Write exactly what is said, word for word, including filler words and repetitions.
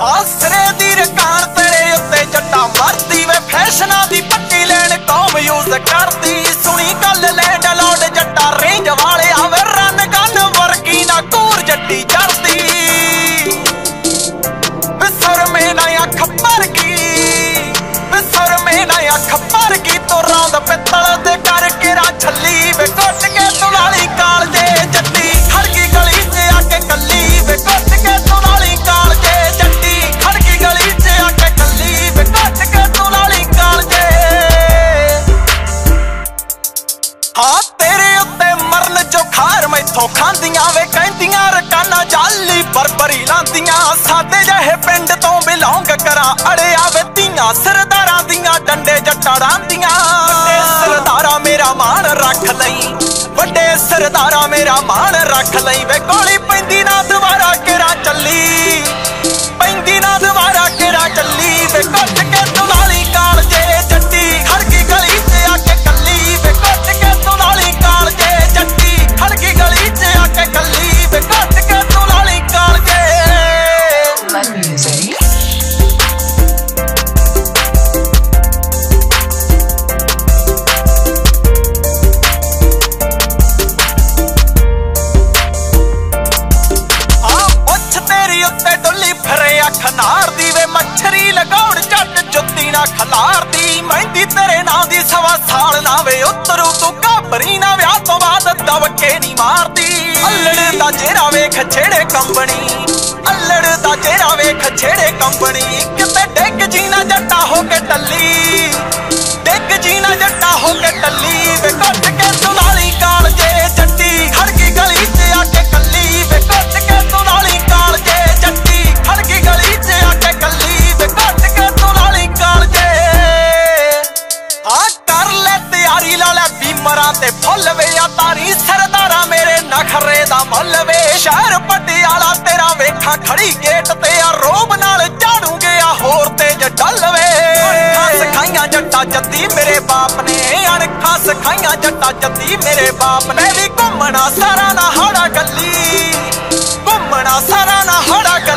ਆਸਰੇ ਦੀ ਰਕਾਨ ਤੇਰੇ ਉੱਤੇ ਜੱਟਾ ਮਰਦੀ ਵੇ ਫੈਸ਼ਨਾਂ ਦੀ ਪੱਟੀ ਲੈਣ ਕੌਮ ਯੂਜ਼ ਕਰਦੀ ਸੁਣੀ ਗੱਲ ਲੈ ਡਲੋਡ ਜੱਟਾ ਰੇਂਜ ਵਾਲੇ ਆਵੇ ਰਨ ਗਨ ਵਰਗੀ ਨਾ ਕੂਰ ਜੱਟੀ ਚੜਦੀ ਵਿਸਰਮੇ ਨਾ ਅੱਖ ਭਰ ਗਈ ਵਿਸਰਮੇ ਨਾ ਅੱਖ ਭਰ ਗਈ ਤੋ ਰੌਂਦ ਪਿੱਤਲ ਦੇ ਕਰਕੇ ਰਾ ਛੱਲੀ ਵੇ ਕੁੱਟ ਕੇ ਤੁਲਾਲੀ ਕਾਲ ਜੇ ਜੱਟੀ ਖੜ ਗਈ ਗਲੀ 'ਚ ਆ ਕੇ ਕੱਲੀ ਵੇ ਕੁੱਟ ਕੇ ਤੁਲਾਲੀ ਕਾਲ ਜੇ ਜੱਟੀ ਖੜ ਗਈ ਗਲੀ 'ਚ ਆ ਕੇ ਕੱਲੀ ਵੇ ਕੁੱਟ ਕੇ ਤੁਲਾਲੀ ਕਾਲ ਜੇ ਹਾਂ ਤੇਰੇ ਉੱਤੇ ਮਰਨ ਜੋ ਖਾਰ ਮੈਥੋਂ ਖਾਂਦੀਆਂ ਵੇ ਕਹਿੰਦੀਆਂ ਰਕਾਨਾ ਜਾਲੀ ਬਰਬਰੀ ਲਾਂਦੀਆਂ ਸਾਡੇ ਜਿਹੇ ਪਿੰਡ ਤੋਂ ਬਿਲੋਂਗ ਕਰਾਂ ਅੜਿਆ ਵੇ ਧੀਆਂ ਸਰਦਾਰਾਂ ਦੀਆਂ ਡੰਡੇ ਜੱਟਾਂ ਦੀਆਂ ਵੱਡੇ ਸਰਦਾਰਾ ਮੇਰਾ ਮਾਣ ਰੱਖ ਲਈ ਵੱਡੇ ਸਰਦਾਰਾ ਮੇਰਾ ਮਾਣ ਰੱਖ ਲਈ ਵੇ ਗੋਲੀ ਪੈਂਦੀ ਨਾ ਦੁਬਾਰਾ ਕਿਹੜਾ ਚੱਲੀ ਪੈਂਦੀ ਨਾ ਦੁਬਾਰਾ ਕਿਹੜਾ ਚੱਲੀ ਵੇ ਕੁੱਟ ਕੇ ਤੁਲਾਲੀ ਕਾਲ ਜੇ ਜੱਟੀ ਖੜ ਗਈ ਗਲੀ 'ਚ ਆ ਕੇ ਕੱਲੀ ਵੇ ਕੁੱਟ ਕੇ ਤੁਲਾਲੀ ਕਾਲ ਜੇ ਜੱਟੀ ਖੜ ਗਈ ਗਲੀ 'ਚ ਆ ਕੇ ਕੱਲੀ ਵੇ ਕੁੱਟ ਕੇ ਤੁਲਾਲੀ ਕਾਲ ਜੇ ਖਨਾਰਦੀ ਵੇ ਮੱਛਰੀ ਲਗਾਉਣ ਝੱਟ ਜੁੱਤੀ ਨਾ ਖਲਾਰਦੀ ਮਹਿੰਦੀ ਤੇਰੇ ਨਾਂ ਦੀ ਸਵਾ ਸਾਲ ਨਾ ਵੇ ਉਤਰੂ ਤੂੰ ਘਾਬਰੀ ਨਾ ਵਿਆਹ ਤੋਂ ਬਾਅਦ ਦਵਕੇ ਨਹੀਂ ਮਾਰਦੀ ਅੱਲੜ ਦਾ ਜਿਹੜਾ ਵੇਖ ਛੇੜੇ ਕੰਬਣੀ ਅੱਲੜ ਦਾ ਜਿਹੜਾ ਵੇਖ ਛੇੜੇ ਕੰਬਣੀ ਕਿਤੇ ਡਿੱਗ ਜੀ ਨਾ ਜੱਟਾ ਹੋ ਕੇ ਟੱਲੀ ਡਿੱਗ ਜੀ ਨਾ ਜੱਟਾ ਹੋ ਕੇ ਟੱਲੀ ਵੇ ਕੁੱਟ ਕੇ ਤੁਲਾਲੀ ਕਾਲ ਜੇ ਜੱਟੀ ਖੜ ਗਈ ਗਲੀ 'ਚ ਆ ਕੇ ਕੱਲੀ ਵੇ ਕੁੱਟ ਕੇ ਤੁਲਾਲੀ ਕਾਲ ਜੇ ਜੱਟੀ ਖੜ ਗਈ ਗਲੀ 'ਚ ਆ ਕੇ ਕੱਲੀ ਵੇ ਕੁੱਟ ਕੇ ਤੁਲਾਲੀ ਕਾਲ ਜੇ ਆ ਕਰ ਲੈ ਤਿਆਰੀ ਲਾ ਲੈ ਬੀਮਰਾਂ ਤੇ ਫੁੱਲ ਵੇ ਆ ਤਾਰੀ ਸਰਦਾਰਾ ਮੇਰੇ ਨਖਰੇ ਦਾ ਮੁੱਲ ਵੇ ਸ਼ਹਿਰ ਪਟਿਆਲਾ ਤੇਰਾ ਵੇਖਾਂ ਖੜੀ ਗੇਟ ਤੇ ਆ ਰੋਬ ਨਾਲ ਝਾੜੂ ਗਿਆ ਹੋਰ ਤੇਜ ਡੱਲ ਵੇ ਅਣਖਾਂ ਸਿਖਾਈਆਂ ਜੱਟਾ ਜੱਦੀ ਮੇਰੇ ਬਾਪ ਨੇ ਅਣਖਾਂ ਸਿਖਾਈਆਂ ਜੱਟਾ ਜੱਦੀ ਮੇਰੇ ਬਾਪ ਨੇ ਵੀ ਘੁੰਮਣਾ ਸਾਰਾ ਨਾ ਹੜਾ ਗੱਲੀ ਘੁੰਮਣਾ ਸਾਰਾ ਨਾ ਹੜਾ